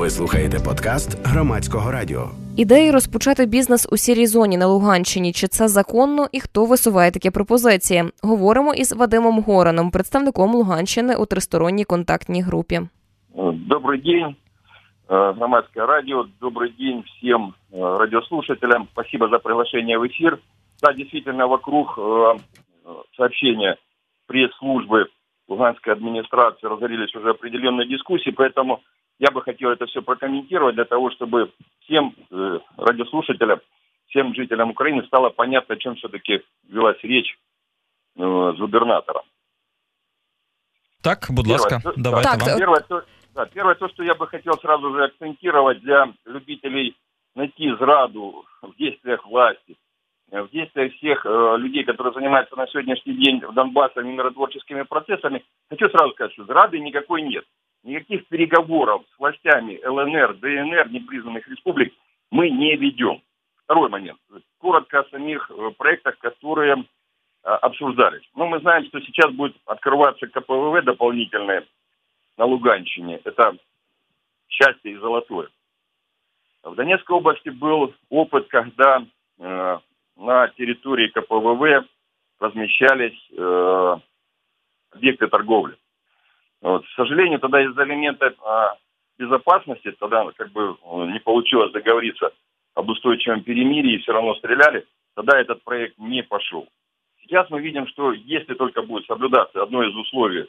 Ви слухаєте подкаст Громадського радіо. Ідеї розпочати бізнес у сірій зоні на Луганщині. Чи це законно і хто висуває такі пропозиції? Говоримо із Вадимом Гораном, представником Луганщини у тристоронній контактній групі. Добрый день, Громадское радио. Добрый день всем радиослушателям. Спасибо за приглашение в эфир. Да, действительно, вокруг сообщения пресс-службы Луганской администрации разгорелись уже определенные дискуссии, поэтому я бы хотел это все прокомментировать для того, чтобы всем радиослушателям, всем жителям Украины стало понятно, о чем все-таки велась речь с губернатором. Так, будь ласка, давайте вам. Первое, то, что я бы хотел сразу же акцентировать для любителей найти зраду в действиях власти, в действиях всех людей, которые занимаются на сегодняшний день Донбассом и миротворческими процессами, хочу сразу сказать, что зрады никакой нет. Никаких переговоров с властями ЛНР, ДНР, непризнанных республик мы не ведем. Второй момент. Коротко о самих проектах, которые обсуждались. Мы знаем, что сейчас будет открываться КПВВ дополнительное на Луганщине. Это Счастье и Золотое. В Донецкой области был опыт, когда на территории КПВВ размещались объекты торговли. Вот. К сожалению, тогда из-за элемента безопасности, тогда не получилось договориться об устойчивом перемирии, и все равно стреляли, тогда этот проект не пошел. Сейчас мы видим, что если только будет соблюдаться одно из условий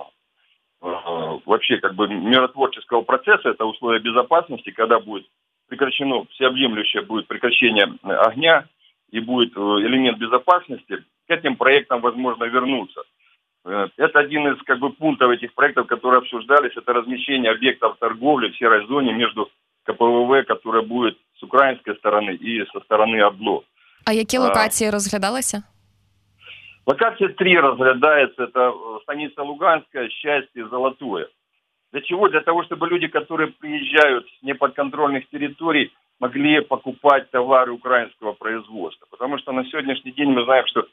вообще миротворческого процесса, это условия безопасности, когда будет прекращено всеобъемлющее будет прекращение огня и будет элемент безопасности, к этим проектам возможно вернуться. Это один из пунктов этих проектов, которые обсуждались, это размещение объектов торговли в серой зоне между КПВВ, которая будет с украинской стороны и со стороны ОБЛО. А які локації розглядалися? Локация 3 разглядается, это станица Луганская, Счастье, Золотое. Для чего? Для того, чтобы люди, которые приезжают с неподконтрольных территорий, могли покупать товары украинского производства. Потому что на сегодняшний день мы знаем, что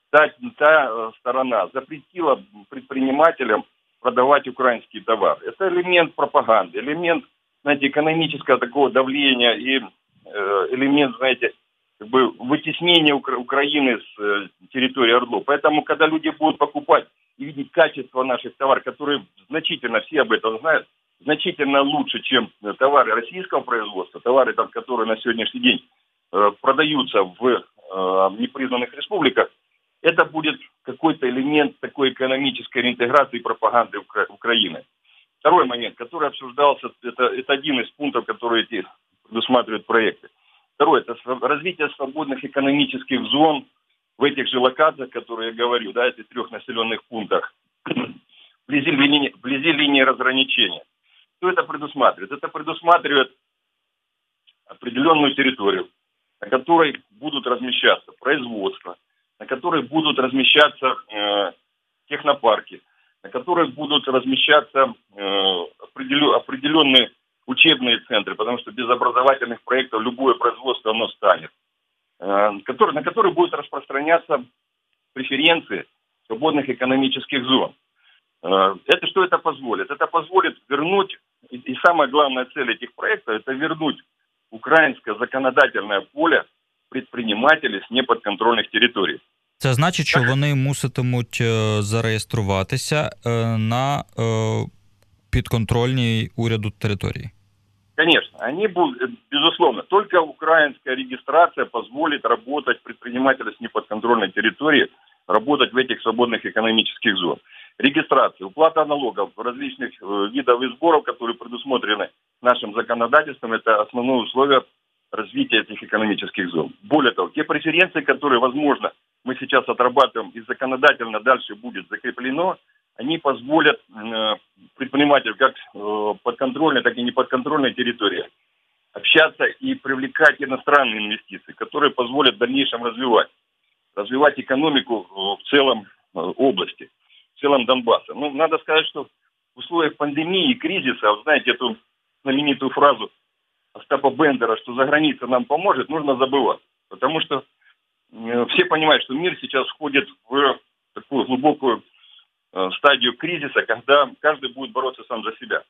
та сторона запретила предпринимателям продавать украинские товары. Это элемент пропаганды, элемент, экономического такого давления и элемент, вытеснения Украины с территории ОРДЛО. Поэтому, когда люди будут покупать и видеть качество наших товаров, которые значительно, все об этом знают, значительно лучше, чем товары российского производства, товары, которые на сегодняшний день продаются в непризнанных республиках, это будет какой-то элемент такой экономической реинтеграции и пропаганды Украины. Второй момент, который обсуждался, это один из пунктов, которые предусматривают проекты. Второе, это развитие свободных экономических зон в этих же локациях, которые я говорю, этих 3 населенных пунктах, вблизи линии разграничения. Что это предусматривает? Это предусматривает определенную территорию, на которой будут размещаться производства, на которой будут размещаться технопарки, на которых будут размещаться определенные учебные центры, потому что без образовательных проектов любое производство оно станет, на которые будут распространяться преференции свободных экономических зон. Это что это позволит? Это позволит вернуть, и самая главная цель этих проектов, это вернуть украинское законодательное поле предпринимателей з неподконтрольних територій. Це значить, що вони муситимуть зареєструватися на підконтрольній уряду території? Конечно, они будут, безусловно, только украинская регистрация позволит работать предпринимателям с неподконтрольной территории, работать в этих свободных экономических зонах. Регистрация, уплата налогов, различных видов и сборов, которые предусмотрены нашим законодательством, это основное условие развития этих экономических зон. Более того, те преференции, которые, возможно, мы сейчас отрабатываем и законодательно дальше будет закреплено, они позволят предпринимателям как подконтрольной, так и неподконтрольной территории общаться и привлекать иностранные инвестиции, которые позволят в дальнейшем развивать экономику в целом области, в целом Донбасса. Надо сказать, что в условиях пандемии и кризиса, знаете эту знаменитую фразу Остапа Бендера, что за границей нам поможет, нужно забывать. Потому что все понимают, что мир сейчас входит в такую глубокую стадию кризиса, когда каждый будет бороться сам за себя.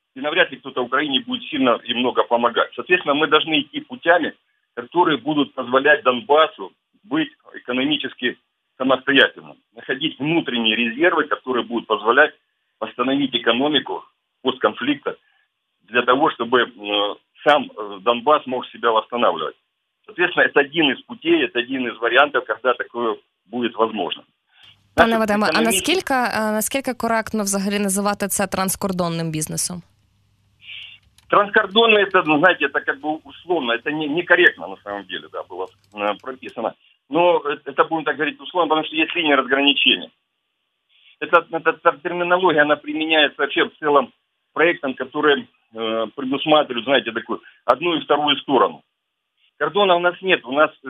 и навряд ли кто-то Украине будет сильно и много помогать. Соответственно, мы должны идти путями, которые будут позволять Донбассу быть экономически самостоятельным, находить внутренние резервы, которые будут позволять восстановить экономику постконфликта для того, чтобы сам Донбасс мог себя восстанавливать. Соответственно, это один из путей, это один из варіантів, когда такое будет возможно. Пане Вадиме, а наскільки коректно взагалі називати це транскордонним бізнесом? Транскордонный, это, знаете, это как бы условно, это некорректно на самом деле, да, было прописано. Но это, будем так говорить, условно, потому что есть линия разграничения. Эта терминология, она применяется вообще в целом проектам, которые предусматривают, знаете, такую одну и вторую сторону. Кордона у нас нет, у нас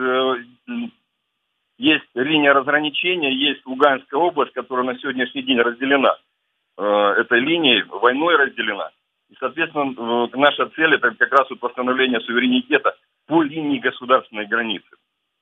есть линия разграничения, есть Луганская область, которая на сегодняшний день разделена этой линией, войной разделена. И, соответственно, наша цель – это как раз вот восстановление суверенитета по линии государственной границы.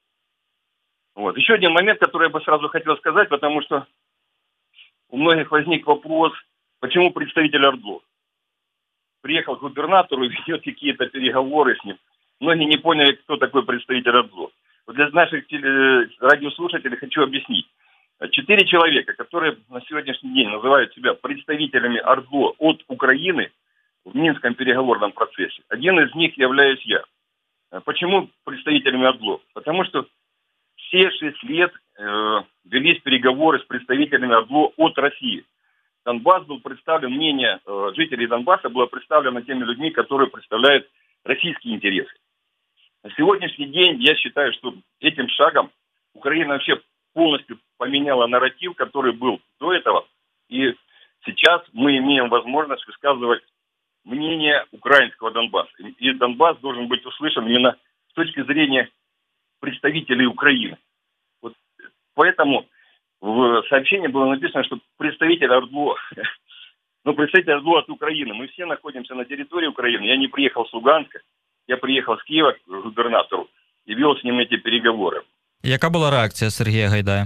Вот. Еще один момент, который я бы сразу хотел сказать, потому что у многих возник вопрос, почему представитель ОРДЛО приехал к губернатору и ведет какие-то переговоры с ним. Многие не поняли, кто такой представитель ОРДЛО. Вот для наших радиослушателей хочу объяснить. 4 человека, которые на сегодняшний день называют себя представителями ОРДЛО от Украины в Минском переговорном процессе. Один из них являюсь я. Почему представителями ОРДЛО? Потому что все 6 лет велись переговоры с представителями ОРДЛО от России. Донбасс был представлен, мнение жителей Донбасса было представлено теми людьми, которые представляют российские интересы. На сегодняшний день я считаю, что этим шагом Украина вообще полностью поменяла нарратив, который был до этого. И сейчас мы имеем возможность высказывать мнение украинского Донбасса. И Донбасс должен быть услышан именно с точки зрения представителей Украины. Вот поэтому в сообщении было написано, что представитель ОРДЛО, представитель ОРДЛО от Украины. Мы все находимся на территории Украины. Я не приехал с Луганска, я приехал с Киева к губернатору и вел с ним эти переговоры. Яка була реакція Сергія Гайдая?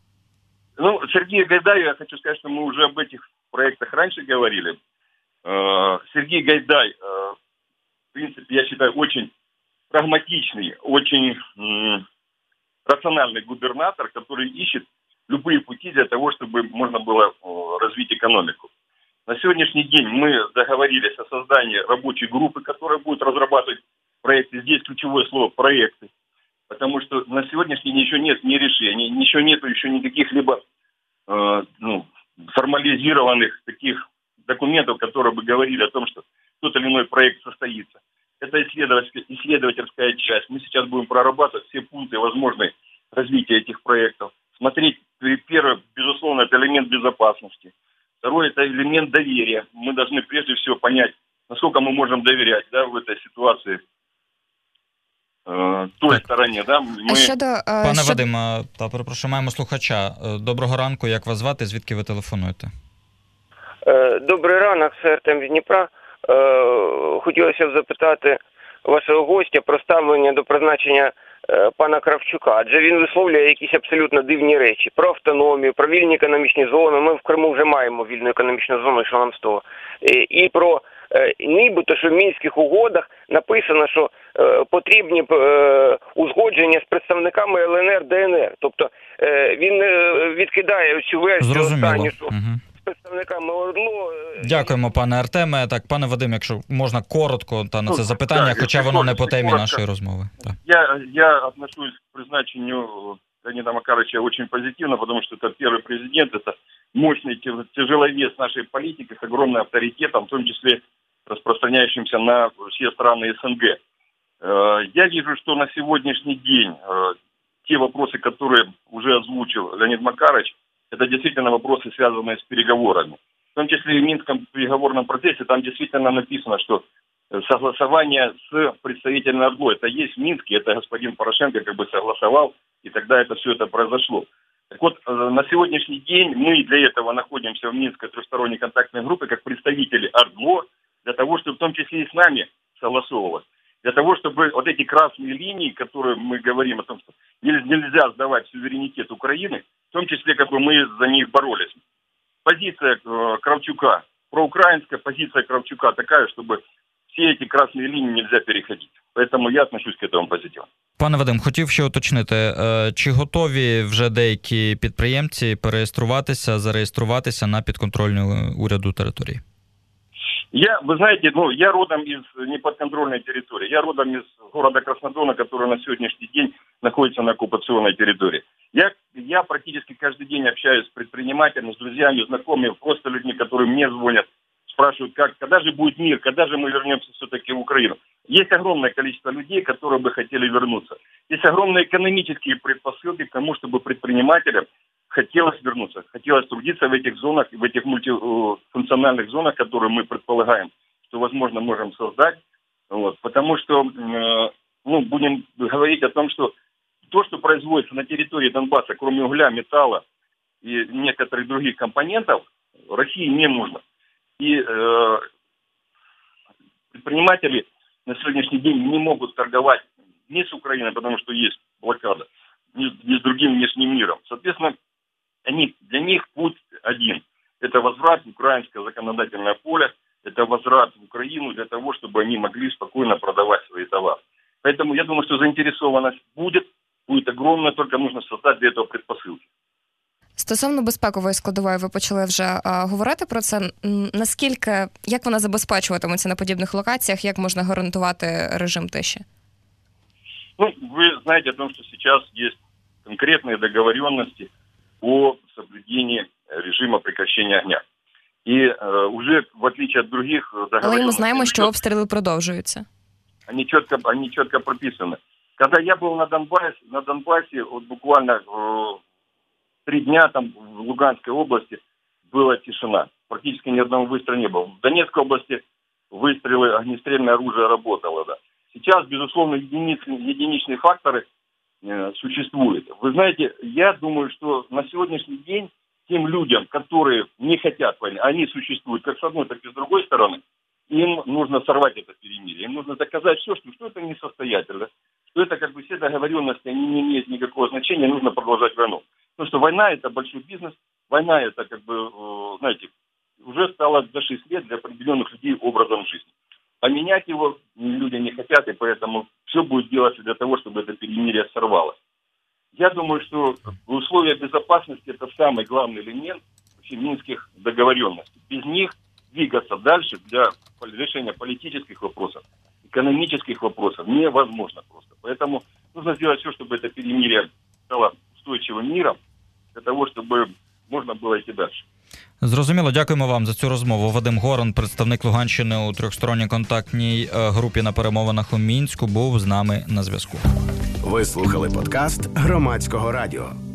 Сергею Гайдаю я хочу сказать, что мы уже об этих проектах раньше говорили. Сергей Гайдай, в принципе, я считаю, очень прагматичный, очень рациональный губернатор, который ищет любые пути для того, чтобы можно было развить экономику. На сегодняшний день мы договорились о создании рабочей группы, которая будет разрабатывать проекты. Здесь ключевое слово «проекты», потому что на сегодняшний день еще нет ни решений, нету еще никаких либо формализированных таких документов, которые бы говорили о том, что тот или иной проект состоится. Это исследовательская часть. Мы сейчас будем прорабатывать все пункты возможной развития этих проектов. Смотреть, первое, безусловно, это элемент безопасности. Второе, это элемент доверия. Мы должны прежде всего понять, насколько мы можем доверять, да, в этой ситуации той стороні. Да? Пане Вадиме, перепрошую, маємо слухача. Доброго ранку, як вас звати, звідки ви телефонуєте? Добрий ранок, це Артем з Дніпра. Хотілося б запитати вашого гостя про ставлення до призначення пана Кравчука, адже він висловлює якісь абсолютно дивні речі про автономію, про вільні економічні зони. Ми в Криму вже маємо вільну економічну зону, що нам з того. І про нібито, що в Мінських угодах написано, що потрібні узгодження з представниками ЛНР, ДНР. Тобто він відкидає цю версію останню, що з представниками ОРДЛО. Дякуємо, пане Артеме. Так, пане Вадим, якщо можна коротко на це запитання, хоча воно не по темі нашої розмови. Так. Я отношусь к призначению Леонида Макаровича очень позитивно, потому что это первый президент, это мощный тяжеловес нашей политики с огромным авторитетом, в том числе распространяющимся на все страны СНГ. Я вижу, что на сегодняшний день те вопросы, которые уже озвучил Леонид Макарович, это действительно вопросы, связанные с переговорами. В том числе и в Минском переговорном процессе там действительно написано, что согласование с представителями ОРДЛО, это есть в Минске, это господин Порошенко как бы согласовал, и тогда это все это произошло. Так вот, на сегодняшний день мы для этого находимся в Минской трехсторонней контактной группе как представители ОРДЛО, для того, чтобы в том числе и с нами согласовывать. Для того, чтобы вот эти красные линии, которые мы говорим о том, что нельзя сдавать суверенитет Украины, в том числе как бы мы за них боролись. Позиция Кравчука проукраинская позиция Кравчука такая, чтобы все эти красные линии нельзя переходить. Поэтому я отношусь к этому позитивно. Пане Вадим, хотів ще уточнити, чи готові вже деякі підприємці зареєструватися на підконтрольну уряду території? Вы знаете, я родом из неподконтрольной территории. Я родом из города Краснодона, который на сегодняшний день находится на оккупационной территории. Я практически каждый день общаюсь с предпринимателями, с друзьями, знакомыми, просто людьми, которые мне звонят, спрашивают, когда же будет мир, когда же мы вернемся все-таки в Украину. Есть огромное количество людей, которые бы хотели вернуться. Есть огромные экономические предпосылки к тому, чтобы предпринимателям хотелось вернуться, хотелось трудиться в этих зонах, в этих мультифункциональных зонах, которые мы предполагаем, что, возможно, можем создать. Потому что, будем говорить о том, что то, что производится на территории Донбасса, кроме угля, металла и некоторых других компонентов, России не нужно. И предприниматели на сегодняшний день не могут торговать ни с Украиной, потому что есть блокада, ни с другим внешним миром. Соответственно, для них путь один. Это возврат в украинское законодательное поле, это возврат в Украину для того, чтобы они могли спокойно продавать свои товары. Поэтому я думаю, что заинтересованность будет огромная, только нужно создать для этого предпосылки. Стосовно безпекової складової, ви почали вже говорити про це. Як вона забезпечуватиметься на подібних локаціях, як можна гарантувати режим тиші? Вы знаете о том, что сейчас есть конкретные договоренности о соблюдении режима прекращения огня. И уже, в отличие от других договоренностей... Але ми знаємо, що обстріли продовжуються. Они четко прописаны. Когда я был на Донбассе, буквально 3 дня там в Луганской области была тишина. Практически ни одного выстрела не было. В Донецкой области выстрелы, огнестрельное оружие работало. Да. Сейчас, безусловно, единичные факторы существуют. Вы знаете, я думаю, что на сегодняшний день тем людям, которые не хотят войны, они существуют как с одной, так и с другой стороны, им нужно сорвать это перемирие. Им нужно доказать что это несостоятельно, что это все договоренности, они не имеют никакого значения, нужно продолжать войну. Потому что война – это большой бизнес, война – это, уже стала за 6 лет для определенных людей образом жизни. Поменять его люди не хотят, и поэтому все будет делаться для того, чтобы это перемирие сорвалось. Я думаю, что условия безопасности – это самый главный элемент минских договоренностей. Без них двигаться дальше для решения политических вопросов, экономических вопросов невозможно просто. Поэтому нужно сделать все, чтобы это перемирие стало устойчивым миром, для того, чтобы можна було йти далі. Зрозуміло, дякуємо вам за цю розмову. Вадим Горон, представник Луганщини у тристоронній контактній групі на перемовинах у Мінську, був з нами на зв'язку. Ви слухали подкаст Громадського радіо.